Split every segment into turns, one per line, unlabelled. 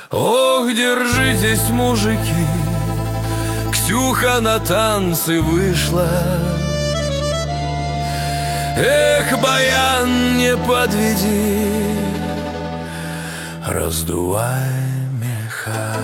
Ох, держитесь, мужики, Ксюха на танцы вышла. Эх, баян, не подведи, раздувай меха.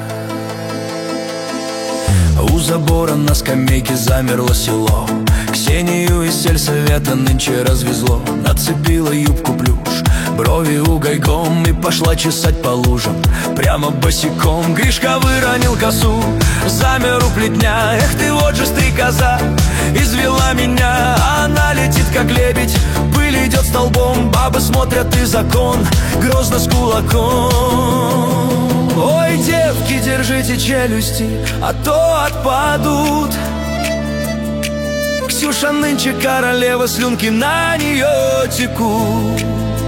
У забора на скамейке замерло село. Ксению из сельсовета нынче развезло. Нацепила юбку плюш, брови угольком, и пошла чесать по лужам прямо босиком. Гришка выронил косу, замер у плетня. Эх ты, вот же стрекоза, извела меня. Она летит как лебедь, пыль идет столбом. Бабы смотрят, и закон грозно с кулаком. Ой, девки, держите челюсти, а то отпадут. Ксюша нынче королева, слюнки на нее текут.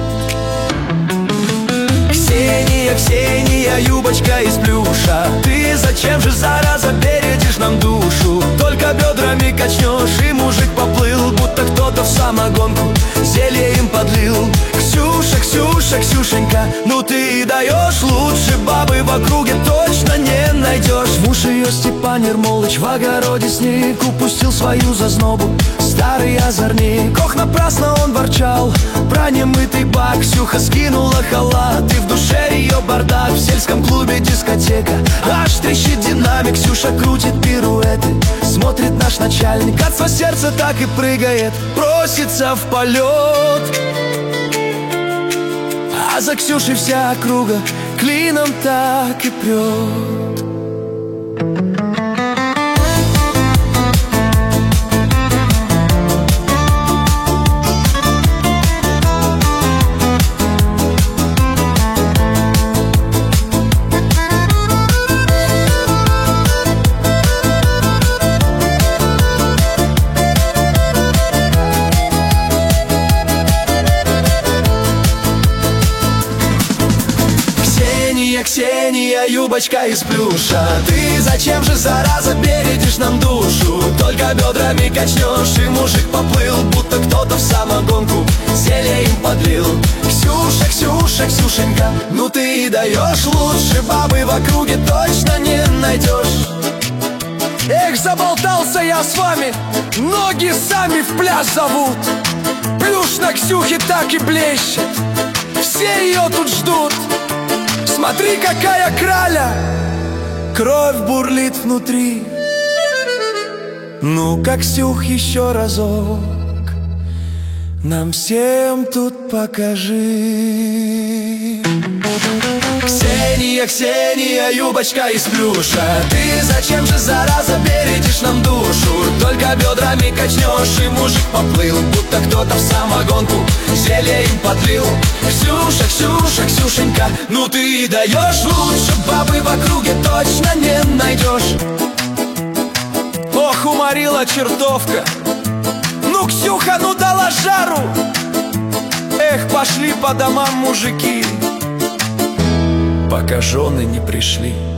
Ксения, Ксения, юбочка из плюша, ты зачем же, зараза, бередишь нам душу? Только бедрами качнешь, и мужик поплыл, будто кто-то в самогонку зелье им подлил. Ксюша, Ксюша, Ксюшенька, ну ты даешь, лучше бабы в округе точно не найдешь. Муж ее Степан Ермолыч в огороде снег упустил свою зазнобу, старый озорник. Ох, напрасно он ворчал про немытый бак. Ксюха скинула халат, и в душе ее бардак. В сельском клубе дискотека, аж трещит динамик. Ксюша крутит пируэты, смотрит наш начальник. От своего сердца так и прыгает, просится в полет. А за Ксюшей вся округа клином так и прет. Ксения, юбочка из плюша, ты зачем же, зараза, бередишь нам душу? Только бедрами качнешь, и мужик поплыл, будто кто-то в самогонку зелье им подлил. Ксюша, Ксюша, Ксюшенька, ну ты и даешь, лучше бабы в округе точно не найдешь. Эх, заболтался я с вами, ноги сами в пляс зовут. Плюш на Ксюхе так и блещет, все ее тут ждут. Смотри, какая краля, кровь бурлит внутри. Ну-ка, Ксюх, еще разок нам всем тут покажи. Ксения, Ксения, юбочка из плюша, ты зачем же, зараза, бередишь нам душу? Только бедрами качнешь, и мужик поплыл, будто кто-то в самогонку зелье им подлил. Ксюша, Ксюша, Ксюшенька, ну ты и даешь, лучше бабы в округе точно не найдешь. Ох, уморила чертовка, ну Ксюха, ну дала жару. Эх, пошли по домам мужики, пока жены не пришли.